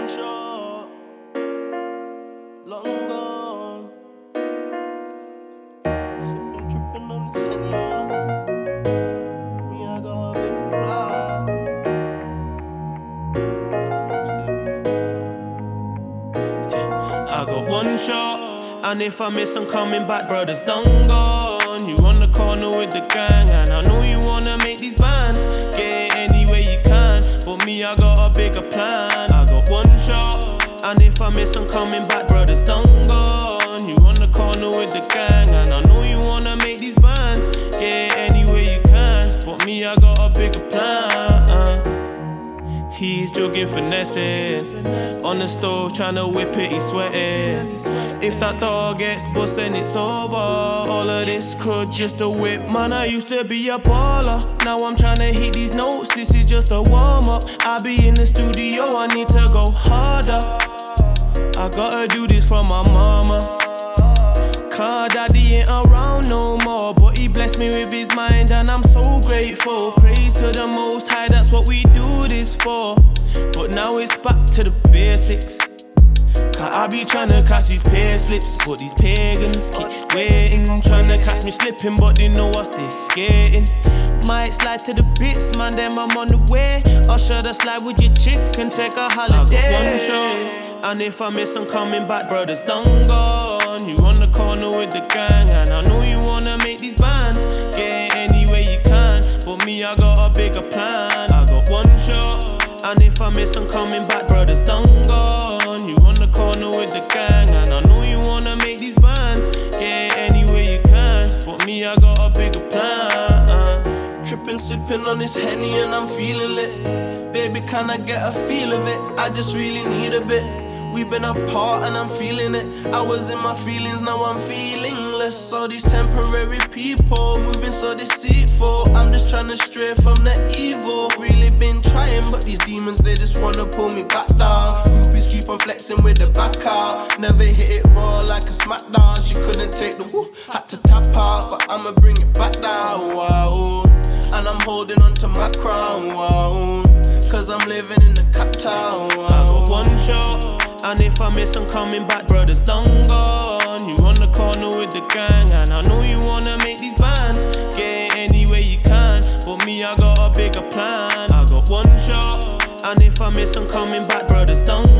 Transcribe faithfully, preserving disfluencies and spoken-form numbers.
one shot, long gone. Sipping, tripping on this Henny, me, I got a big plan. I got one shot, and if I miss, I'm coming back, brothers, long gone. You on the corner with the gang, and I know you wanna make these bands. Get it any way you can, but me, I got a bigger plan. I got one shot, and if I miss, I'm coming back, brothers, long gone. You on the corner with the gang, and I know you wanna make these bands. Get it any way you can, but me, I got a bigger plan. He's jogging, finessing on the stove, tryna whip it, he's sweating. If that dog gets bust, then it's over. All of this crud just a whip. Man, I used to be a baller. Now I'm tryna hit these notes, this is just a warm-up. I be in the studio, I need to go harder. I gotta do this for my mama. Car daddy ain't around no more, but he blessed me with his mind and I'm so grateful. Praise to the Most High, that's what we do this for. But now it's back to the basics. Cause I be tryna catch these pay slips, but these pagans keep waiting. Tryna catch me slipping, but they know I stay skating. Might slide to the bits, man, then I'm on the way. Or should I slide with your chick and take a holiday? I got one shot, and if I miss, I'm coming back, brothers, long gone. You on the corner with the gang, and I know you wanna make these bands. Get it any way you can, but me, I got a bigger plan. I got one shot, and if I miss, I'm coming back, brothers, long gone. You on the corner with the gang, and I know you wanna make these bands. Get it any way you can, but me, I got a bigger plan. Trippin', sippin' on this Henny and I'm feeling lit. Baby, can I get a feel of it? I just really need a bit. We've been apart and I'm feeling it. I was in my feelings, now I'm feeling less. All these temporary people moving so deceitful. I'm just trying to stray from the evil. Really been trying, but these demons, they just wanna pull me back down. Groupies keep on flexing with the back out. Never hit it raw like a smackdown. She couldn't take the woo, had to tap out, but I'ma bring it back down. Wow. And I'm holding on to my crown, wow. Cause I'm living in the cap town, wow. I got one shot, and if I miss, I'm coming back, brothers, long gone. You on the corner with the gang, and I know you wanna make these bands. Get it any way you can, but me, I got a bigger plan. I got one shot, and if I miss, I'm coming back, brothers, long